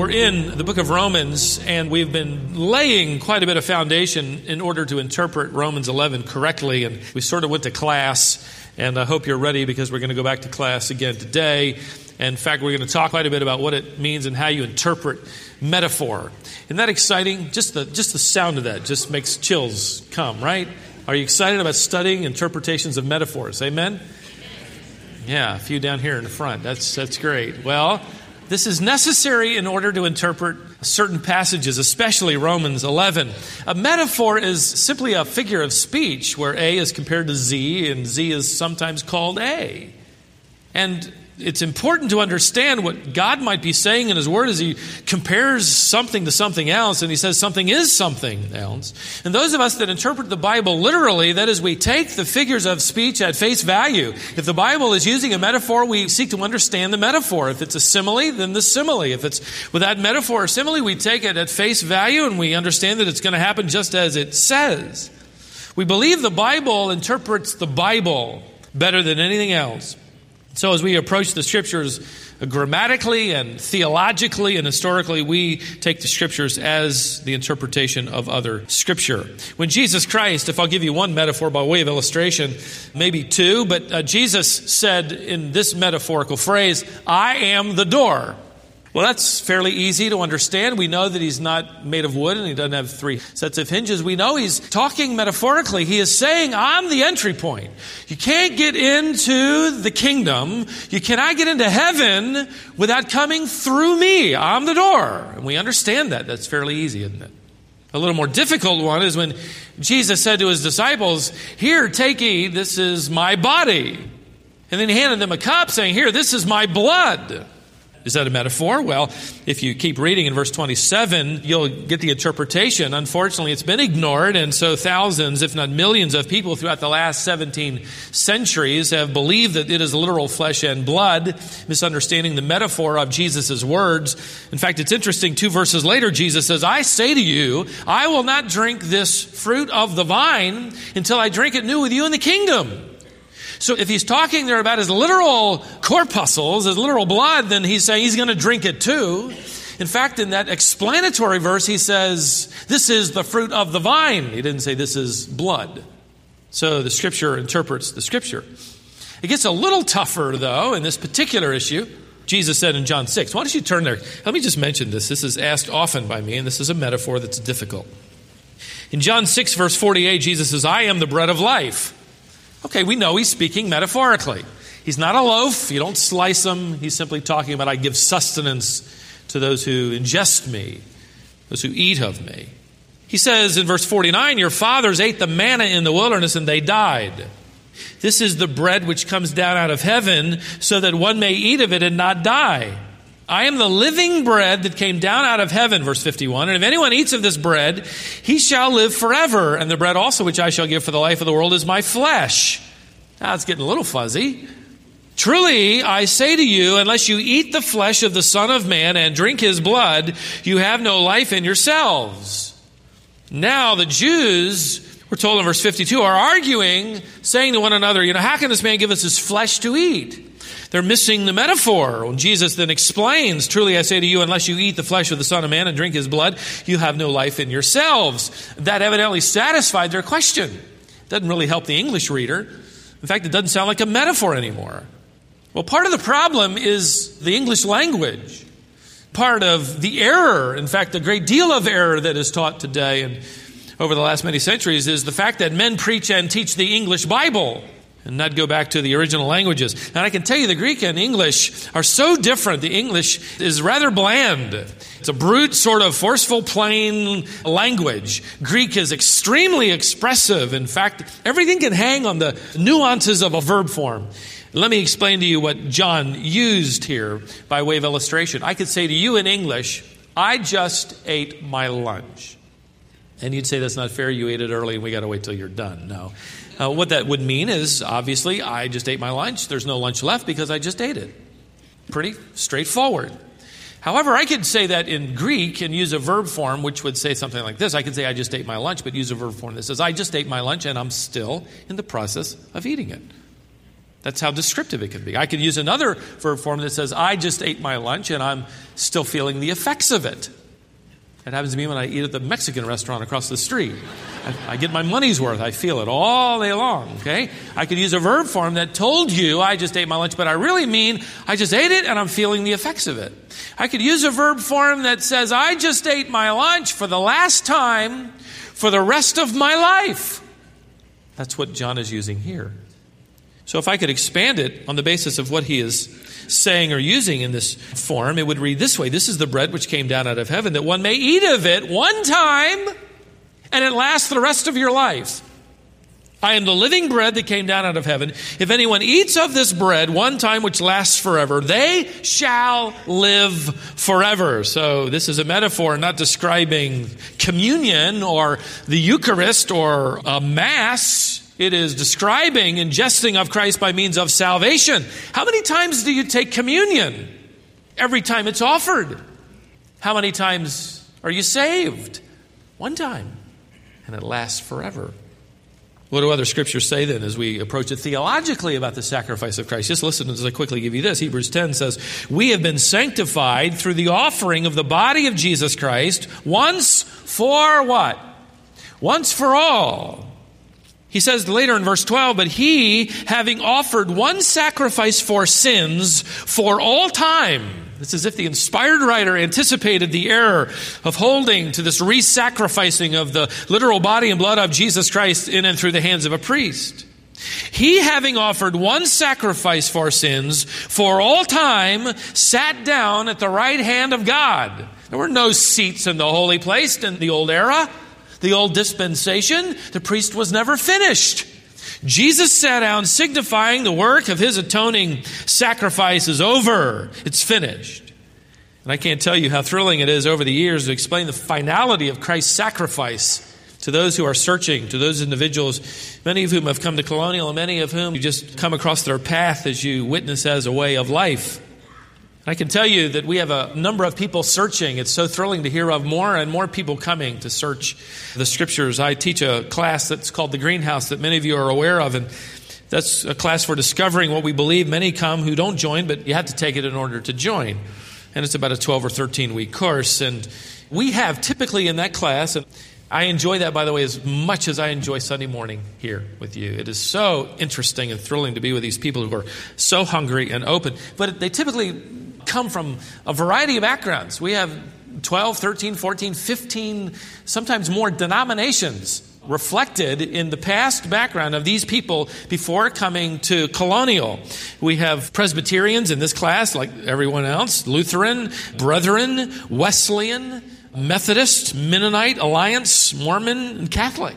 We're in the book of Romans, and we've been laying quite a bit of foundation in order to interpret Romans 11 correctly, and we sort of went to class, and I hope you're ready because we're going to go back to class again today. And in fact, we're going to talk quite a bit about what it means and how you interpret metaphor. Isn't that exciting? Just the sound of that just makes chills come, right? Are you excited about studying interpretations of metaphors? Amen? Yeah, a few down here in the front. That's great. Well, this is necessary in order to interpret certain passages, especially Romans 11. A metaphor is simply a figure of speech where A is compared to Z and Z is sometimes called A. And it's important to understand what God might be saying in His Word as He compares something to something else, and He says something is something else. And those of us that interpret the Bible literally, that is, we take the figures of speech at face value. If the Bible is using a metaphor, we seek to understand the metaphor. If it's a simile, then the simile. If it's without metaphor or simile, we take it at face value and we understand that it's going to happen just as it says. We believe the Bible interprets the Bible better than anything else. So as we approach the Scriptures grammatically and theologically and historically, we take the Scriptures as the interpretation of other Scripture. When Jesus Christ, if I'll give you one metaphor by way of illustration, maybe two, but Jesus said in this metaphorical phrase, "I am the door." Well, that's fairly easy to understand. We know that He's not made of wood and He doesn't have three sets of hinges. We know He's talking metaphorically. He is saying, I'm the entry point. You can't get into the kingdom. You cannot get into heaven without coming through me. I'm the door. And we understand that. That's fairly easy, isn't it? A little more difficult one is when Jesus said to His disciples, "Here, take, eat. This is my body." And then He handed them a cup saying, "Here, this is my blood." Is that a metaphor? Well, if you keep reading in verse 27, you'll get the interpretation. Unfortunately, it's been ignored, and so thousands, if not millions of people throughout the last 17 centuries have believed that it is literal flesh and blood, misunderstanding the metaphor of Jesus' words. In fact, it's interesting, 2 verses later, Jesus says, "I say to you, I will not drink this fruit of the vine until I drink it new with you in the kingdom." So if He's talking there about His literal corpuscles, His literal blood, then He's saying He's going to drink it too. In fact, in that explanatory verse, He says, "This is the fruit of the vine." He didn't say this is blood. So the Scripture interprets the Scripture. It gets a little tougher, though, in this particular issue. Jesus said in John 6. Why don't you turn there? Let me just mention this. This is asked often by me, and this is a metaphor that's difficult. In John 6, verse 48, Jesus says, "I am the bread of life." Okay, we know He's speaking metaphorically. He's not a loaf. You don't slice Him. He's simply talking about, I give sustenance to those who ingest me, those who eat of me. He says in verse 49, "Your fathers ate the manna in the wilderness and they died. This is the bread which comes down out of heaven so that one may eat of it and not die. I am the living bread that came down out of heaven," verse 51, "and if anyone eats of this bread, he shall live forever. And the bread also which I shall give for the life of the world is my flesh." Now it's getting a little fuzzy. "Truly, I say to you, unless you eat the flesh of the Son of Man and drink His blood, you have no life in yourselves." Now the Jews, we're told in verse 52, are arguing, saying to one another, how can this man give us his flesh to eat? They're missing the metaphor. When Jesus then explains, "Truly I say to you, unless you eat the flesh of the Son of Man and drink His blood, you have no life in yourselves." That evidently satisfied their question. Doesn't really help the English reader. In fact, it doesn't sound like a metaphor anymore. Well, part of the problem is the English language. Part of the error, in fact, a great deal of error that is taught today and over the last many centuries, is the fact that men preach and teach the English Bible and not go back to the original languages. And I can tell you the Greek and English are so different. The English is rather bland. It's a brute, sort of forceful, plain language. Greek is extremely expressive. In fact, everything can hang on the nuances of a verb form. Let me explain to you what John used here by way of illustration. I could say to you in English, "I just ate my lunch." And you'd say, "That's not fair. You ate it early and we got to wait till you're done." No. What that would mean is, obviously, I just ate my lunch. There's no lunch left because I just ate it. Pretty straightforward. However, I could say that in Greek and use a verb form which would say something like this. I could say, "I just ate my lunch," but use a verb form that says, "I just ate my lunch and I'm still in the process of eating it." That's how descriptive it can be. I could use another verb form that says, I just ate my lunch and I'm still feeling the effects of it. It happens to me when I eat at the Mexican restaurant across the street. I get my money's worth. I feel it all day long, okay? I could use a verb form that told you I just ate my lunch, but I really mean I just ate it and I'm feeling the effects of it. I could use a verb form that says I just ate my lunch for the last time for the rest of my life. That's what John is using here. So if I could expand it on the basis of what he is saying or using in this form, it would read this way. This is the bread which came down out of heaven, that one may eat of it one time, and it lasts the rest of your life. I am the living bread that came down out of heaven. If anyone eats of this bread one time which lasts forever, they shall live forever. So this is a metaphor not describing communion or the Eucharist or a Mass. It is describing ingesting of Christ by means of salvation. How many times do you take communion? Every time it's offered. How many times are you saved? One time. And it lasts forever. What do other scriptures say then as we approach it theologically about the sacrifice of Christ? Just listen as I quickly give you this. Hebrews 10 says, we have been sanctified through the offering of the body of Jesus Christ once for what? Once for all. He says later in verse 12, but he, having offered one sacrifice for sins for all time. It's as if the inspired writer anticipated the error of holding to this re-sacrificing of the literal body and blood of Jesus Christ in and through the hands of a priest. He, having offered one sacrifice for sins for all time, sat down at the right hand of God. There were no seats in the holy place in the old era. The old dispensation, the priest was never finished. Jesus sat down, signifying the work of his atoning sacrifice is over. It's finished. And I can't tell you how thrilling it is over the years to explain the finality of Christ's sacrifice to those who are searching, to those individuals, many of whom have come to Colonial and many of whom you just come across their path as you witness as a way of life. I can tell you that we have a number of people searching. It's so thrilling to hear of more and more people coming to search the Scriptures. I teach a class that's called The Greenhouse that many of you are aware of, and that's a class for discovering what we believe. Many come who don't join, but you have to take it in order to join. And it's about a 12 or 13-week course. And we have typically in that class, and I enjoy that, by the way, as much as I enjoy Sunday morning here with you. It is so interesting and thrilling to be with these people who are so hungry and open. But they typically come from a variety of backgrounds. We have 12, 13, 14, 15, sometimes more denominations reflected in the past background of these people before coming to Colonial. We have Presbyterians in this class, like everyone else, Lutheran, Brethren, Wesleyan, Methodist, Mennonite, Alliance, Mormon, and Catholic.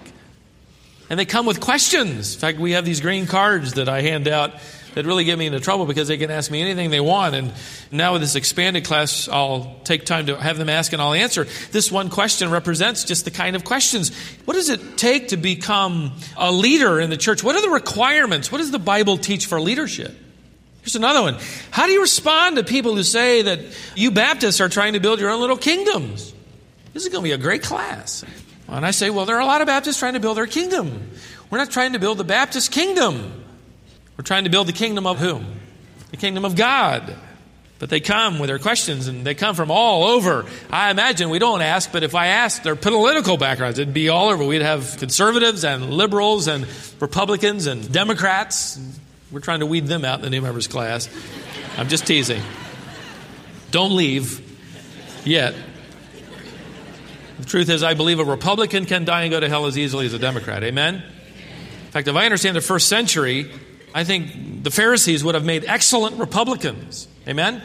And they come with questions. In fact, we have these green cards that I hand out that really get me into trouble because they can ask me anything they want. And now with this expanded class, I'll take time to have them ask and I'll answer. This one question represents just the kind of questions. What does it take to become a leader in the church? What are the requirements? What does the Bible teach for leadership? Here's another one. How do you respond to people who say that you Baptists are trying to build your own little kingdoms? This is going to be a great class. And I say, well, there are a lot of Baptists trying to build their kingdom. We're not trying to build the Baptist kingdom. We're trying to build the kingdom of whom? The kingdom of God. But they come with their questions, and they come from all over. I imagine we don't ask, but if I asked their political backgrounds, it'd be all over. We'd have conservatives and liberals and Republicans and Democrats. We're trying to weed them out in the new members class. I'm just teasing. Don't leave yet. The truth is, I believe a Republican can die and go to hell as easily as a Democrat. Amen? In fact, if I understand the first century, I think the Pharisees would have made excellent Republicans. Amen?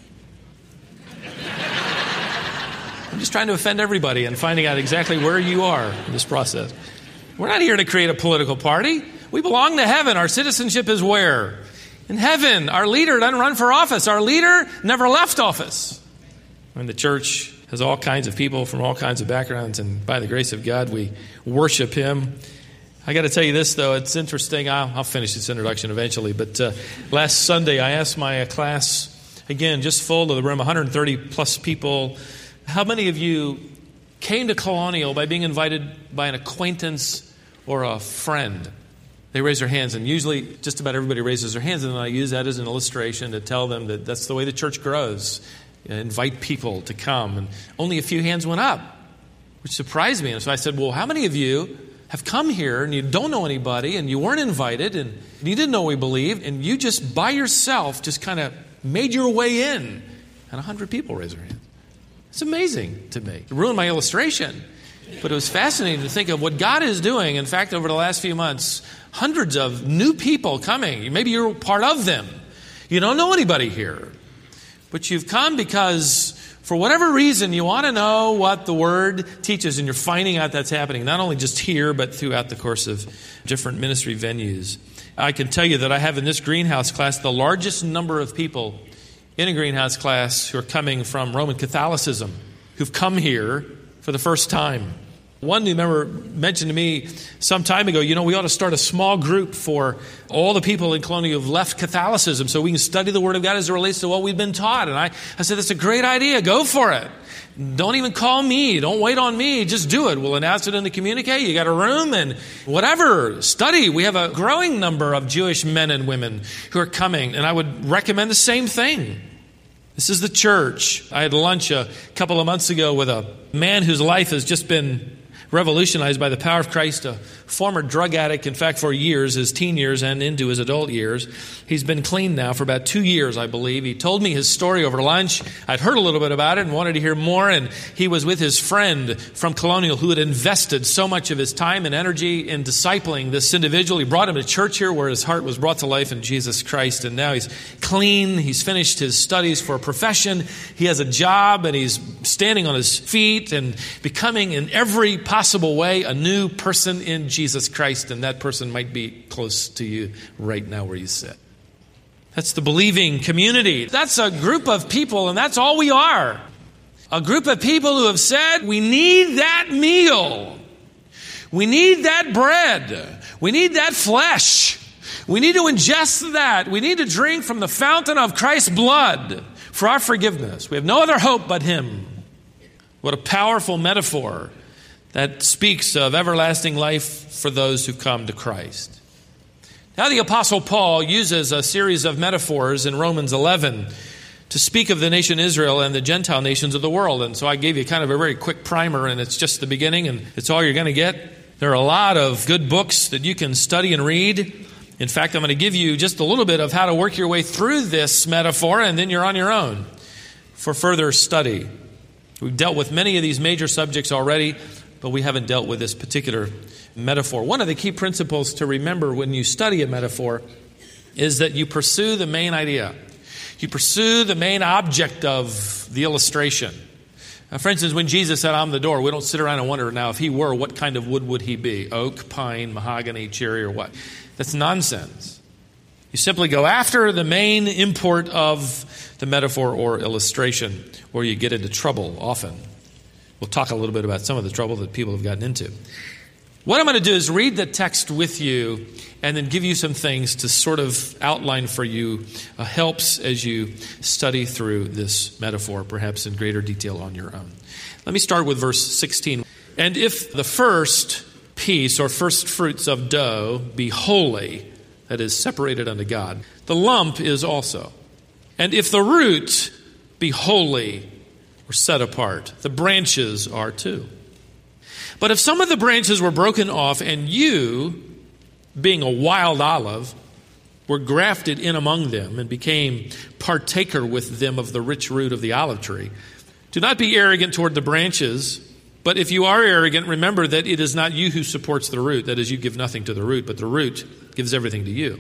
I'm just trying to offend everybody and finding out exactly where you are in this process. We're not here to create a political party. We belong to heaven. Our citizenship is where? In heaven. Our leader doesn't run for office. Our leader never left office. And the church has all kinds of people from all kinds of backgrounds, and by the grace of God, we worship Him. I got to tell you this, though. It's interesting. I'll finish this introduction eventually. But last Sunday, I asked my class, again, just full to the room, 130 plus people, how many of you came to Colonial by being invited by an acquaintance or a friend? They raise their hands, and usually just about everybody raises their hands, and then I use that as an illustration to tell them that that's the way the church grows. Invite people to come, and only a few hands went up, which surprised me. And so I said, well, how many of you have come here and you don't know anybody and you weren't invited and you didn't know we believed, and you just by yourself just kind of made your way in? And 100 people raised their hands. It's amazing to me. It ruined my illustration, but it was fascinating to think of what God is doing. In fact, over the last few months, hundreds of new people coming. Maybe you're part of them. You don't know anybody here, but you've come because for whatever reason you want to know what the Word teaches, and you're finding out that's happening, not only just here, but throughout the course of different ministry venues. I can tell you that I have in this greenhouse class the largest number of people in a greenhouse class who are coming from Roman Catholicism, who've come here for the first time. One new member mentioned to me some time ago, we ought to start a small group for all the people in Colonial who've left Catholicism so we can study the Word of God as it relates to what we've been taught. And I said, that's a great idea. Go for it. Don't even call me. Don't wait on me. Just do it. We'll announce it in the communique. You got a room and whatever. Study. We have a growing number of Jewish men and women who are coming, and I would recommend the same thing. This is the church. I had lunch a couple of months ago with a man whose life has just been revolutionized by the power of Christ, a former drug addict, in fact, for years, his teen years and into his adult years. He's been clean now for about 2 years, I believe. He told me his story over lunch. I'd heard a little bit about it and wanted to hear more, and he was with his friend from Colonial who had invested so much of his time and energy in discipling this individual. He brought him to church here where his heart was brought to life in Jesus Christ, and now he's clean. He's finished his studies for a profession. He has a job, and he's standing on his feet and becoming in every possible way a new person in Jesus Christ, and that person might be close to you right now where you sit. That's the believing community. That's a group of people, and that's all we are. A group of people who have said, we need that meal. We need that bread. We need that flesh. We need to ingest that. We need to drink from the fountain of Christ's blood for our forgiveness. We have no other hope but Him. What a powerful metaphor that speaks of everlasting life for those who come to Christ. Now the Apostle Paul uses a series of metaphors in Romans 11 to speak of the nation Israel and the Gentile nations of the world. And so I gave you kind of a very quick primer, and it's just the beginning, and it's all you're going to get. There are a lot of good books that you can study and read. In fact, I'm going to give you just a little bit of how to work your way through this metaphor, and then you're on your own for further study. We've dealt with many of these major subjects already, but we haven't dealt with this particular metaphor. One of the key principles to remember when you study a metaphor is that you pursue the main idea. You pursue the main object of the illustration. For instance, when Jesus said, I'm the door, we don't sit around and wonder, now, if He were, what kind of wood would He be? Oak, pine, mahogany, cherry, or what? That's nonsense. You simply go after the main import of the metaphor or illustration, or you get into trouble often. We'll talk a little bit about some of the trouble that people have gotten into. What I'm going to do is read the text with you and then give you some things to sort of outline for you helps as you study through this metaphor, perhaps in greater detail on your own. Let me start with verse 16. And if the first piece or first fruits of dough be holy, that is separated unto God, the lump is also. And if the root be holy, or set apart, the branches are too. But if some of the branches were broken off, and you, being a wild olive, were grafted in among them and became partaker with them of the rich root of the olive tree, do not be arrogant toward the branches, but if you are arrogant, remember that it is not you who supports the root, that is, you give nothing to the root, but the root gives everything to you.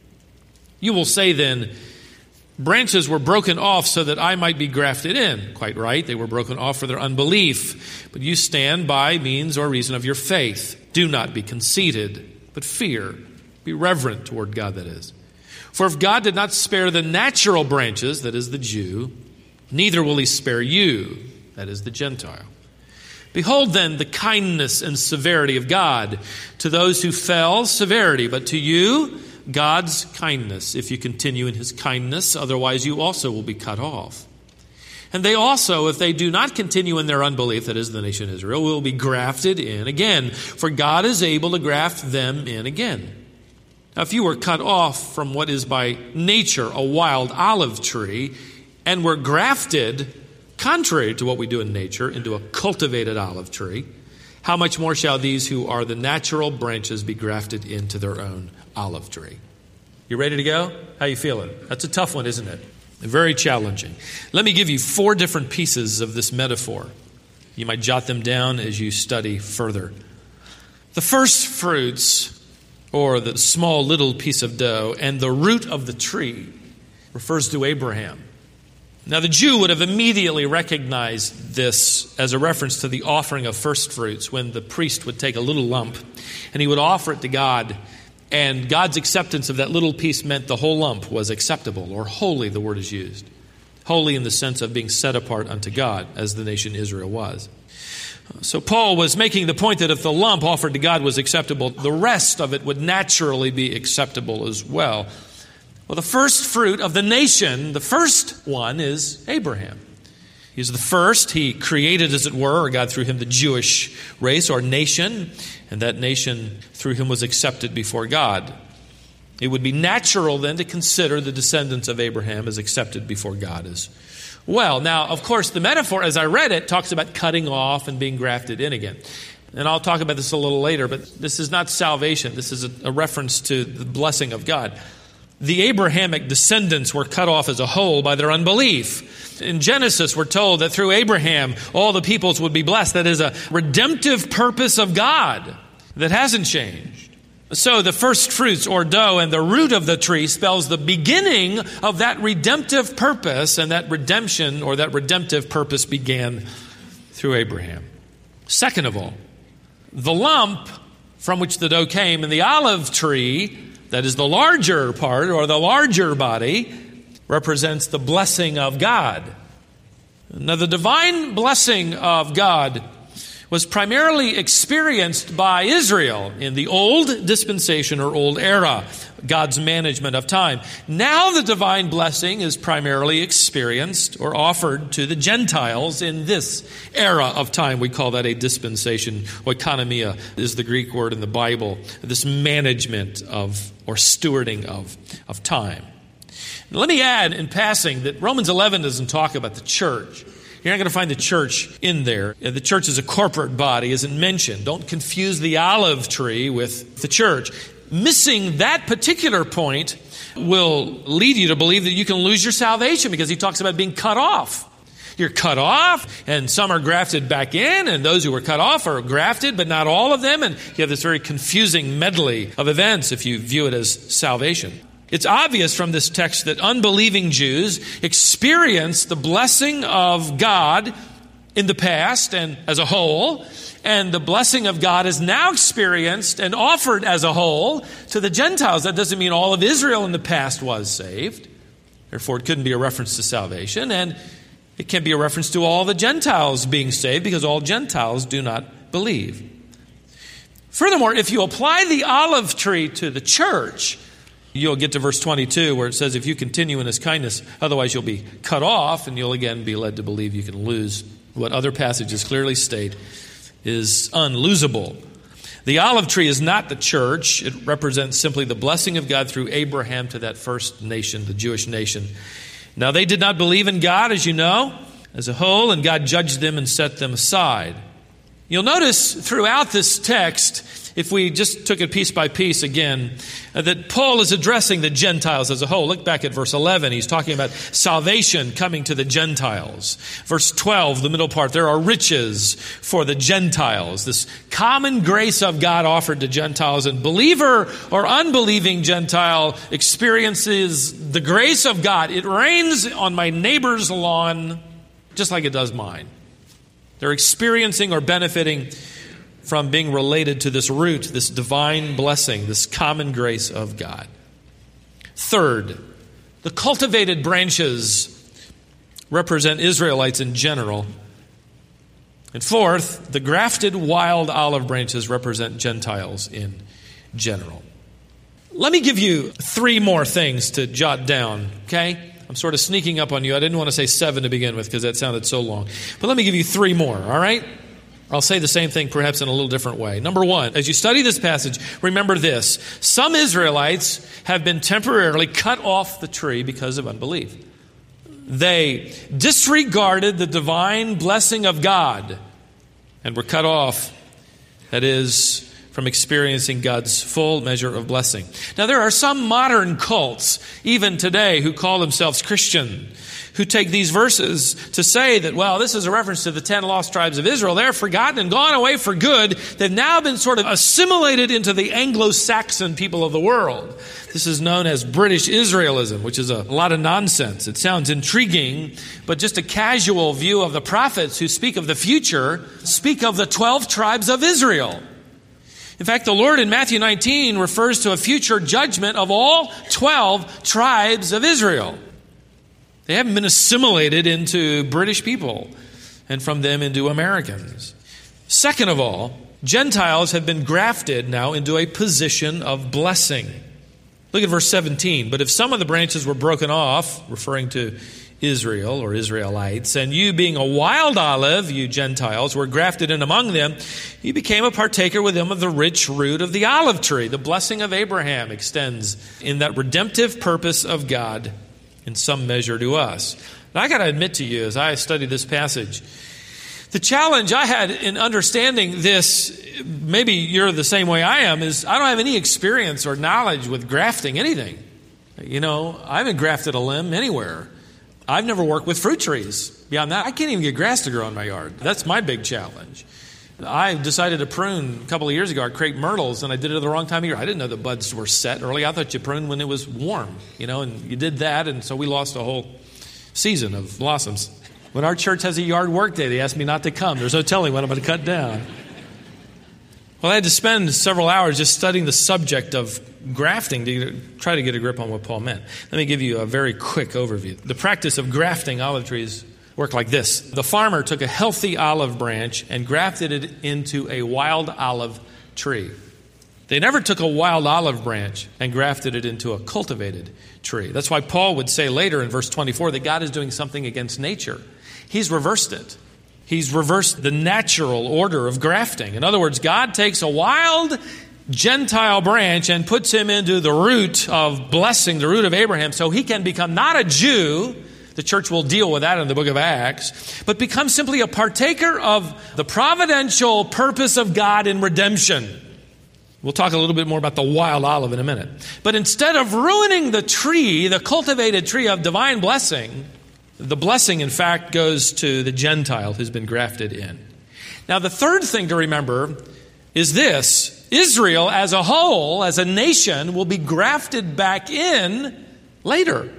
You will say then, branches were broken off so that I might be grafted in. Quite right. They were broken off for their unbelief. But you stand by means or reason of your faith. Do not be conceited, but fear. Be reverent toward God, that is. For if God did not spare the natural branches, that is the Jew, neither will He spare you, that is the Gentile. Behold then the kindness and severity of God. To those who fell, severity, but to you, God's kindness, if you continue in His kindness, otherwise you also will be cut off. And they also, if they do not continue in their unbelief, that is the nation Israel, will be grafted in again, for God is able to graft them in again. Now, if you were cut off from what is by nature a wild olive tree and were grafted, contrary to what we do in nature, into a cultivated olive tree, how much more shall these who are the natural branches be grafted into their own olive tree? You ready to go? How you feeling? That's a tough one, isn't it? Very challenging. Let me give you 4 different pieces of this metaphor. You might jot them down as you study further. The first fruits, or the small little piece of dough, and the root of the tree refers to Abraham. Now, the Jew would have immediately recognized this as a reference to the offering of first fruits, when the priest would take a little lump and he would offer it to God, and God's acceptance of that little piece meant the whole lump was acceptable, or holy, the word is used. Holy in the sense of being set apart unto God, as the nation Israel was. So Paul was making the point that if the lump offered to God was acceptable, the rest of it would naturally be acceptable as well. Well, the first fruit of the nation, the first one, is Abraham. He's the first. He created, as it were, or God through him, the Jewish race or nation, and that nation through him was accepted before God. It would be natural then to consider the descendants of Abraham as accepted before God as well. Now, of course, the metaphor, as I read it, talks about cutting off and being grafted in again. And I'll talk about this a little later, but this is not salvation. This is a reference to the blessing of God. The Abrahamic descendants were cut off as a whole by their unbelief. In Genesis, we're told that through Abraham, all the peoples would be blessed. That is a redemptive purpose of God that hasn't changed. So the first fruits, or dough, and the root of the tree spells the beginning of that redemptive purpose, and that redemption, or that redemptive purpose, began through Abraham. Second of all, the lump from which the dough came and the olive tree, that is the larger part, or the larger body, represents the blessing of God. Now, the divine blessing of God was primarily experienced by Israel in the old dispensation or old era, God's management of time. Now the divine blessing is primarily experienced or offered to the Gentiles in this era of time. We call that a dispensation. Oikonomia is the Greek word in the Bible, this management of or stewarding of time. Now, let me add in passing that Romans 11 doesn't talk about the church. You're not going to find the church in there. The church as a corporate body isn't mentioned. Don't confuse the olive tree with the church. Missing that particular point will lead you to believe that you can lose your salvation, because he talks about being cut off. You're cut off, and some are grafted back in, and those who were cut off are grafted, but not all of them. And you have this very confusing medley of events if you view it as salvation. It's obvious from this text that unbelieving Jews experienced the blessing of God in the past and as a whole, and the blessing of God is now experienced and offered as a whole to the Gentiles. That doesn't mean all of Israel in the past was saved. Therefore, it couldn't be a reference to salvation, and it can't be a reference to all the Gentiles being saved, because all Gentiles do not believe. Furthermore, if you apply the olive tree to the church, you'll get to verse 22 where it says, if you continue in his kindness, otherwise you'll be cut off, and you'll again be led to believe you can lose what other passages clearly state is unlosable. The olive tree is not the church. It represents simply the blessing of God through Abraham to that first nation, the Jewish nation. Now, they did not believe in God, as you know, as a whole, and God judged them and set them aside. You'll notice throughout this text, if we just took it piece by piece again, that Paul is addressing the Gentiles as a whole. Look back at verse 11. He's talking about salvation coming to the Gentiles. Verse 12, the middle part, there are riches for the Gentiles. This common grace of God offered to Gentiles, and believer or unbelieving Gentile experiences the grace of God. It rains on my neighbor's lawn just like it does mine. They're experiencing or benefiting from being related to this root, this divine blessing, this common grace of God. Third, the cultivated branches represent Israelites in general. And fourth, the grafted wild olive branches represent Gentiles in general. Let me give you 3 more things to jot down, okay? I'm sort of sneaking up on you. I didn't want to say 7 to begin with because that sounded so long. But let me give you 3 more, all right? I'll say the same thing perhaps in a little different way. Number one, as you study this passage, remember this. Some Israelites have been temporarily cut off the tree because of unbelief. They disregarded the divine blessing of God and were cut off, that is, from experiencing God's full measure of blessing. Now, there are some modern cults, even today, who call themselves Christian, who take these verses to say that, well, this is a reference to the 10 lost tribes of Israel. They're forgotten and gone away for good. They've now been sort of assimilated into the Anglo-Saxon people of the world. This is known as British Israelism, which is a lot of nonsense. It sounds intriguing, but just a casual view of the prophets who speak of the future speak of the 12 tribes of Israel. In fact, the Lord in Matthew 19 refers to a future judgment of all 12 tribes of Israel. They haven't been assimilated into British people and from them into Americans. Second of all, Gentiles have been grafted now into a position of blessing. Look at verse 17. But if some of the branches were broken off, referring to Israel or Israelites, and you being a wild olive, you Gentiles, were grafted in among them, you became a partaker with them of the rich root of the olive tree. The blessing of Abraham extends in that redemptive purpose of God in some measure to us. Now, I got to admit to you, as I study this passage, the challenge I had in understanding this, maybe you're the same way I am, is I don't have any experience or knowledge with grafting anything. You know, I haven't grafted a limb anywhere. I've never worked with fruit trees. Beyond that, I can't even get grass to grow in my yard. That's my big challenge. I decided to prune a couple of years ago. I crepe myrtles, and I did it at the wrong time of year. I didn't know the buds were set early. I thought you pruned when it was warm, and you did that, and so we lost a whole season of blossoms. When our church has a yard work day, they ask me not to come. There's no telling what I'm going to cut down. Well, I had to spend several hours just studying the subject of grafting to try to get a grip on what Paul meant. Let me give you a very quick overview. The practice of grafting olive trees worked like this. The farmer took a healthy olive branch and grafted it into a wild olive tree. They never took a wild olive branch and grafted it into a cultivated tree. That's why Paul would say later in verse 24 that God is doing something against nature. He's reversed it. He's reversed the natural order of grafting. In other words, God takes a wild Gentile branch and puts him into the root of blessing, the root of Abraham, so he can become not a Jew. The church will deal with that in the book of Acts, but become simply a partaker of the providential purpose of God in redemption. We'll talk a little bit more about the wild olive in a minute. But instead of ruining the tree, the cultivated tree of divine blessing, the blessing, in fact, goes to the Gentile who's been grafted in. Now, the third thing to remember is this. Israel as a whole, as a nation, will be grafted back in later.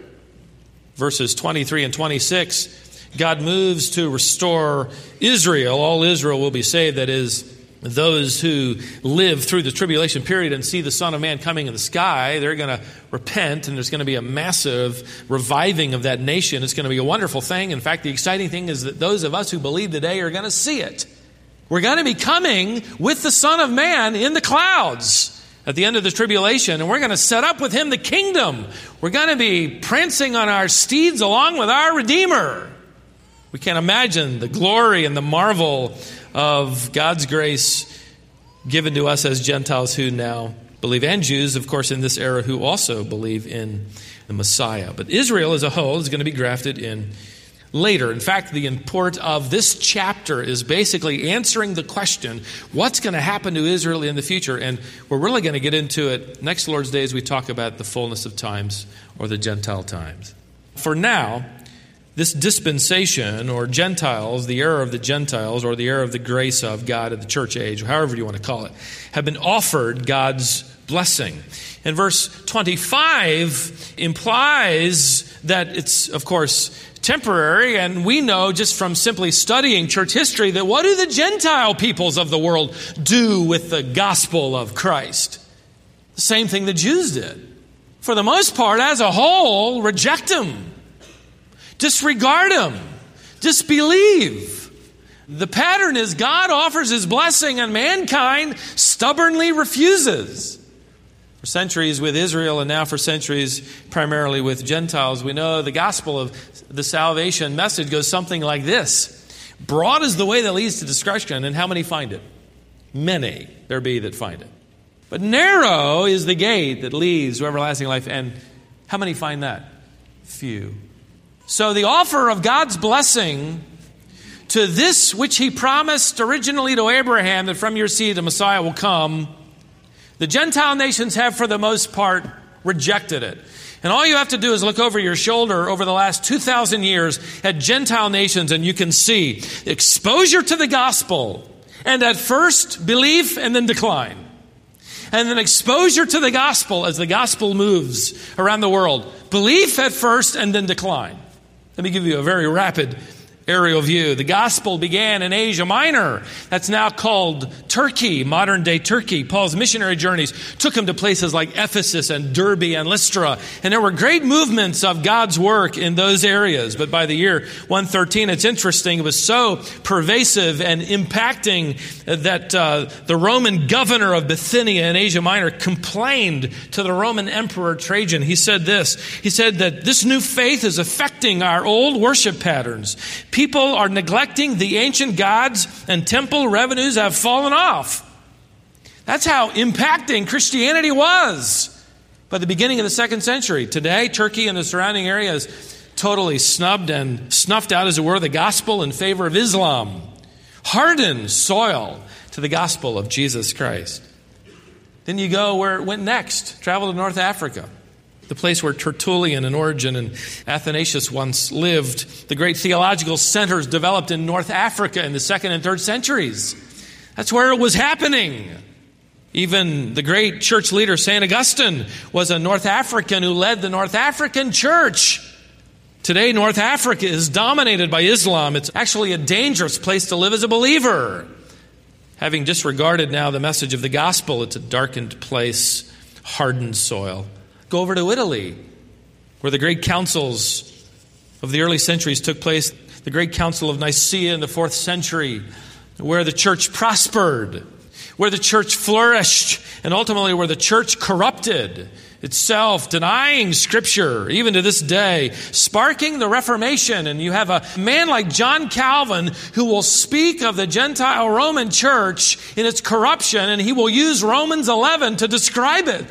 Verses 23 and 26, God moves to restore Israel. All Israel will be saved, that is, those who live through the tribulation period and see the Son of Man coming in the sky. They're going to repent, and there's going to be a massive reviving of that nation. It's going to be a wonderful thing. In fact, the exciting thing is that those of us who believe today are going to see it. We're going to be coming with the Son of Man in the clouds at the end of the tribulation, and we're going to set up with him the kingdom. We're going to be prancing on our steeds along with our Redeemer. We can't imagine the glory and the marvel of God's grace given to us as Gentiles who now believe, and Jews, of course, in this era who also believe in the Messiah. But Israel as a whole is going to be grafted in later. In fact, the import of this chapter is basically answering the question, what's going to happen to Israel in the future? And we're really going to get into it next Lord's Day as we talk about the fullness of times or the Gentile times. For now, this dispensation, or Gentiles, the era of the Gentiles, or the era of the grace of God at the church age, however you want to call it, have been offered God's blessing. And verse 25 implies that it's, of course, temporary, and we know just from simply studying church history that what do the Gentile peoples of the world do with the gospel of Christ? The same thing the Jews did. For the most part, as a whole, reject him. Disregard him. Disbelieve. The pattern is God offers his blessing and mankind stubbornly refuses. For centuries with Israel and now for centuries primarily with Gentiles, we know the gospel of the salvation message goes something like this. Broad is the way that leads to destruction, and how many find it? Many there be that find it. But narrow is the gate that leads to everlasting life, and how many find that? Few. So the offer of God's blessing to this which he promised originally to Abraham, that from your seed the Messiah will come, the Gentile nations have for the most part rejected it. And all you have to do is look over your shoulder over the last 2,000 years at Gentile nations, and you can see exposure to the gospel, and at first belief and then decline. And then exposure to the gospel as the gospel moves around the world. Belief at first and then decline. Let me give you a very rapid aerial view. The gospel began in Asia Minor. That's now called Turkey, modern day Turkey. Paul's missionary journeys took him to places like Ephesus and Derbe and Lystra. And there were great movements of God's work in those areas. But by the year 113, it's interesting, it was so pervasive and impacting that the Roman governor of Bithynia in Asia Minor complained to the Roman Emperor Trajan. He said this. He said that this new faith is affecting our old worship patterns. People are neglecting the ancient gods, and temple revenues have fallen off. That's how impacting Christianity was by the beginning of the 2nd century. Today, Turkey and the surrounding areas totally snubbed and snuffed out, as it were, the gospel in favor of Islam. Hardened soil to the gospel of Jesus Christ. Then you go where it went next. Travel to North Africa, the place where Tertullian and Origen and Athanasius once lived. The great theological centers developed in North Africa in the 2nd and 3rd centuries. That's where it was happening. Even the great church leader, St. Augustine, was a North African who led the North African church. Today, North Africa is dominated by Islam. It's actually a dangerous place to live as a believer. Having disregarded now the message of the gospel, it's a darkened place, hardened soil. Go over to Italy, where the great councils of the early centuries took place. The great council of Nicaea in the 4th century, where the church prospered, where the church flourished, and ultimately where the church corrupted itself, denying Scripture, even to this day, sparking the Reformation. And you have a man like John Calvin who will speak of the Gentile Roman church in its corruption, and he will use Romans 11 to describe it.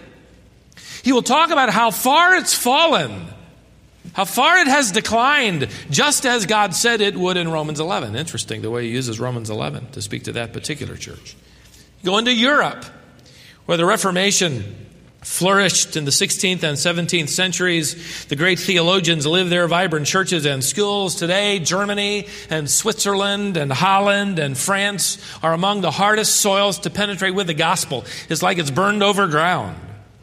He will talk about how far it's fallen, how far it has declined, just as God said it would in Romans 11. Interesting the way he uses Romans 11 to speak to that particular church. Go into Europe, where the Reformation flourished in the 16th and 17th centuries. The great theologians lived there, vibrant churches and schools. Today, Germany and Switzerland and Holland and France are among the hardest soils to penetrate with the gospel. It's like it's burned over ground.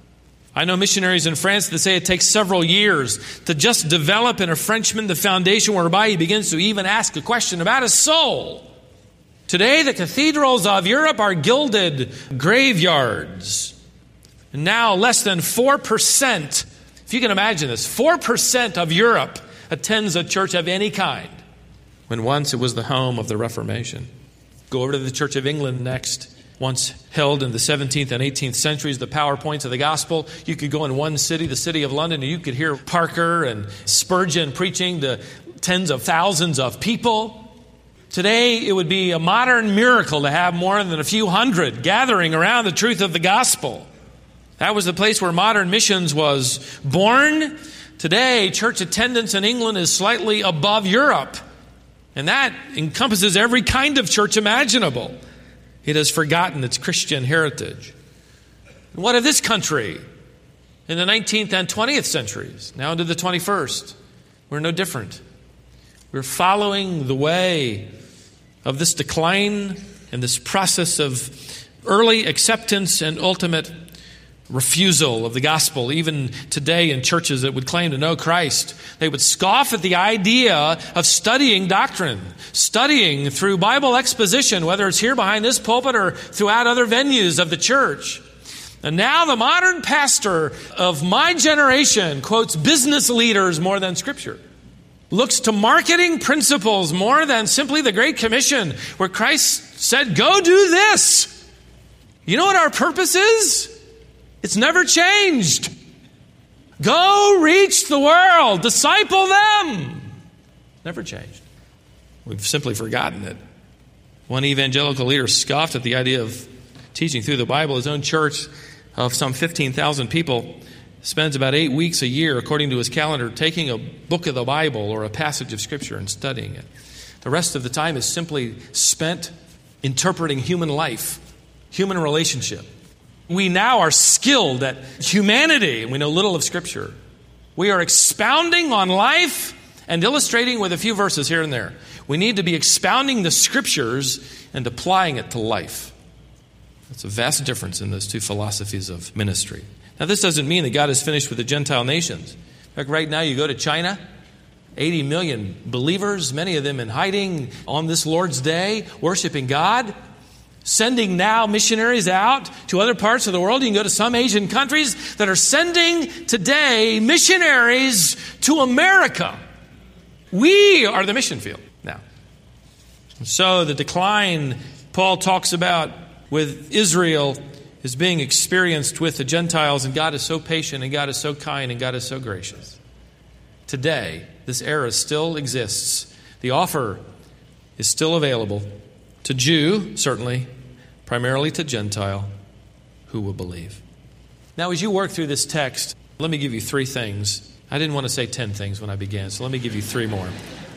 I know missionaries in France that say it takes several years to just develop in a Frenchman the foundation whereby he begins to even ask a question about his soul. Today, the cathedrals of Europe are gilded graveyards. And now, less than 4%, if you can imagine this, 4% of Europe attends a church of any kind, when once it was the home of the Reformation. Go over to the Church of England next. Once held in the 17th and 18th centuries, the PowerPoints of the gospel. You could go in one city, the city of London, and you could hear Parker and Spurgeon preaching to tens of thousands of people. Today, it would be a modern miracle to have more than a few hundred gathering around the truth of the gospel. That was the place where modern missions was born. Today, church attendance in England is slightly above Europe. And that encompasses every kind of church imaginable. It has forgotten its Christian heritage. And what of this country in the 19th and 20th centuries, now into the 21st? We're no different. We're following the way of this decline and this process of early acceptance and ultimate refusal of the gospel. Even today in churches that would claim to know Christ, they would scoff at the idea of studying doctrine, studying through Bible exposition, whether it's here behind this pulpit or throughout other venues of the church. And now the modern pastor of my generation quotes business leaders more than Scripture, looks to marketing principles more than simply the Great Commission, where Christ said, go do this. You know what our purpose is? It's never changed. Go reach the world. Disciple them. Never changed. We've simply forgotten it. One evangelical leader scoffed at the idea of teaching through the Bible. His own church of some 15,000 people spends about 8 weeks a year, according to his calendar, taking a book of the Bible or a passage of Scripture and studying it. The rest of the time is simply spent interpreting human life, human relationship. We now are skilled at humanity, and we know little of Scripture. We are expounding on life and illustrating with a few verses here and there. We need to be expounding the Scriptures and applying it to life. That's a vast difference in those two philosophies of ministry. Now, this doesn't mean that God is finished with the Gentile nations. In fact, right now you go to China, 80 million believers, many of them in hiding on this Lord's Day, worshiping God, sending now missionaries out to other parts of the world. You can go to some Asian countries that are sending today missionaries to America. We are the mission field now. So the decline Paul talks about with Israel is being experienced with the Gentiles, and God is so patient, and God is so kind, and God is so gracious. Today, this era still exists. The offer is still available to Jew, certainly, primarily to Gentile, who will believe. Now, as you work through this text, let me give you 3 things. I didn't want to say 10 things when I began, so let me give you 3 more.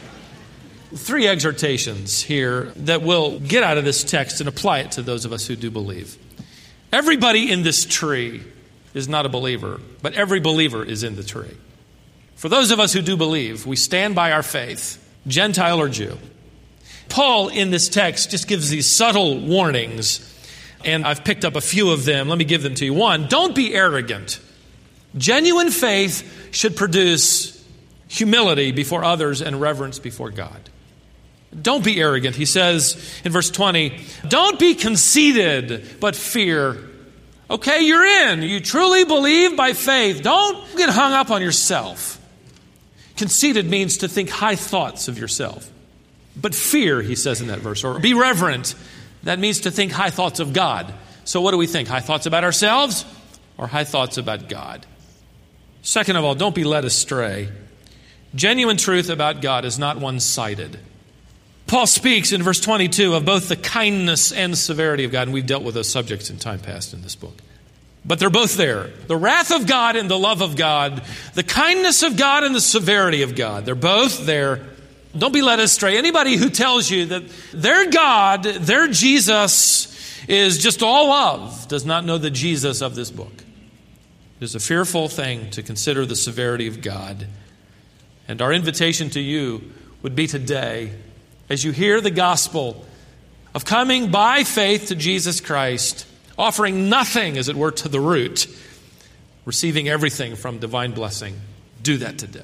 3 exhortations here that we'll get out of this text and apply it to those of us who do believe. Everybody in this tree is not a believer, but every believer is in the tree. For those of us who do believe, we stand by our faith, Gentile or Jew. Paul in this text just gives these subtle warnings, and I've picked up a few of them. Let me give them to you. 1, don't be arrogant. Genuine faith should produce humility before others and reverence before God. Don't be arrogant. He says in verse 20, don't be conceited, but fear. Okay, you're in. You truly believe by faith. Don't get hung up on yourself. Conceited means to think high thoughts of yourself. But fear, he says in that verse, or be reverent. That means to think high thoughts of God. So what do we think? High thoughts about ourselves or high thoughts about God? Second of all, don't be led astray. Genuine truth about God is not one-sided. Paul speaks in verse 22 of both the kindness and severity of God, and we've dealt with those subjects in time past in this book. But they're both there. The wrath of God and the love of God, the kindness of God and the severity of God. They're both there. Don't be led astray. Anybody who tells you that their God, their Jesus, is just all love does not know the Jesus of this book. It is a fearful thing to consider the severity of God. And our invitation to you would be today, as you hear the gospel of coming by faith to Jesus Christ, offering nothing, as it were, to the root, receiving everything from divine blessing, do that today.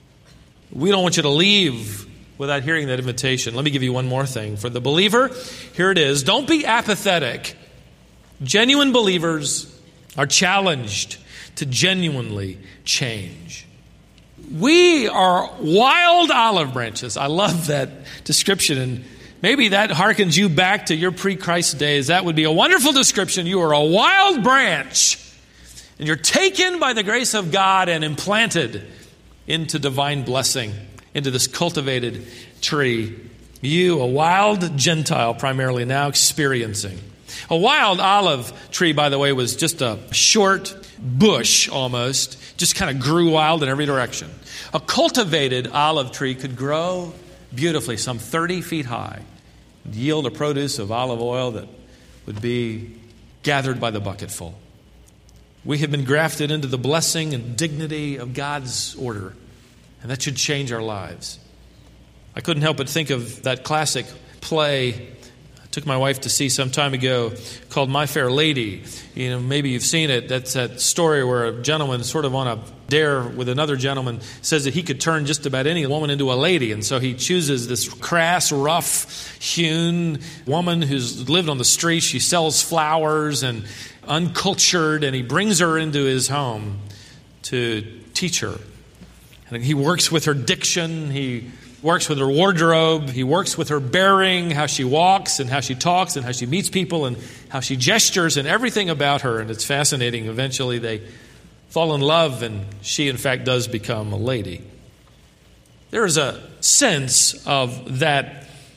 We don't want you to leave without hearing that invitation. Let me give you one more thing. For the believer, here it is. Don't be apathetic. Genuine believers are challenged to genuinely change. We are wild olive branches. I love that description, and maybe that harkens you back to your pre-Christ days. That would be a wonderful description. You are a wild branch, and you're taken by the grace of God and implanted into divine blessing, into this cultivated tree. You, a wild Gentile primarily, now experiencing. A wild olive tree, by the way, was just a short bush almost, just kind of grew wild in every direction. A cultivated olive tree could grow beautifully, some 30 feet high, yield a produce of olive oil that would be gathered by the bucketful. We have been grafted into the blessing and dignity of God's order, and that should change our lives. I couldn't help but think of that classic play I took my wife to see some time ago called My Fair Lady. You know, maybe you've seen it. That's that story where a gentleman sort of on a dare with another gentleman says that he could turn just about any woman into a lady. And so he chooses this crass, rough-hewn woman who's lived on the street. She sells flowers and uncultured, and he brings her into his home to teach her. And he works with her diction. He works with her wardrobe. He works with her bearing, how she walks and how she talks and how she meets people and how she gestures and everything about her. And it's fascinating. Eventually they fall in love, and she, in fact, does become a lady. There is a sense of that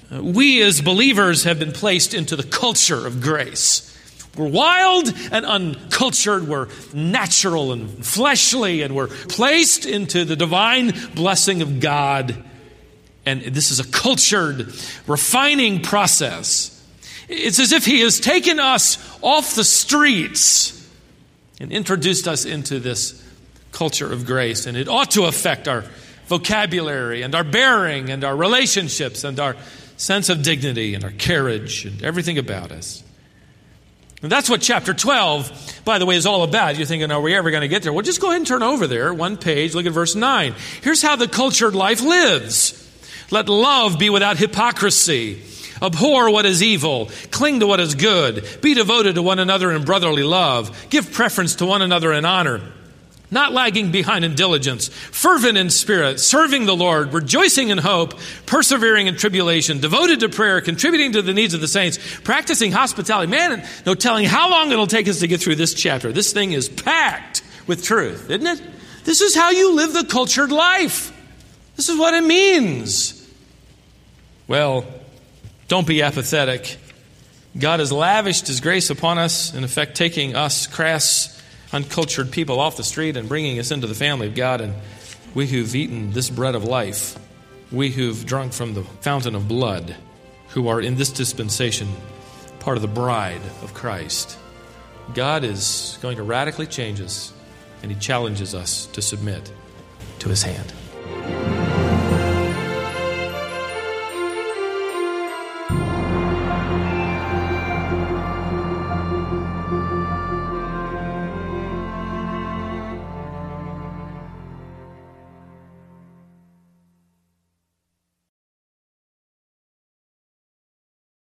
We as believers have been placed into the culture of grace. We're wild and uncultured. We're natural and fleshly, and we're placed into the divine blessing of God. And this is a cultured, refining process. It's as if He has taken us off the streets and introduced us into this culture of grace. And it ought to affect our vocabulary and our bearing and our relationships and our sense of dignity and our carriage and everything about us. And that's what chapter 12, by the way, is all about. You're thinking, are we ever going to get there? Well, just go ahead and turn over there, one page, look at verse 9. Here's how the cultured life lives. Let love be without hypocrisy. Abhor what is evil. Cling to what is good. Be devoted to one another in brotherly love. Give preference to one another in honor. Not lagging behind in diligence, fervent in spirit, serving the Lord, rejoicing in hope, persevering in tribulation, devoted to prayer, contributing to the needs of the saints, practicing hospitality. Man, no telling how long it'll take us to get through this chapter. This thing is packed with truth, isn't it? This is how you live the cultured life. This is what it means. Well, don't be apathetic. God has lavished His grace upon us, in effect taking us, crass, uncultured people off the street and bringing us into the family of God. And we who've eaten this bread of life, we who've drunk from the fountain of blood, who are in this dispensation part of the bride of Christ, God is going to radically change us, and He challenges us to submit to His hand.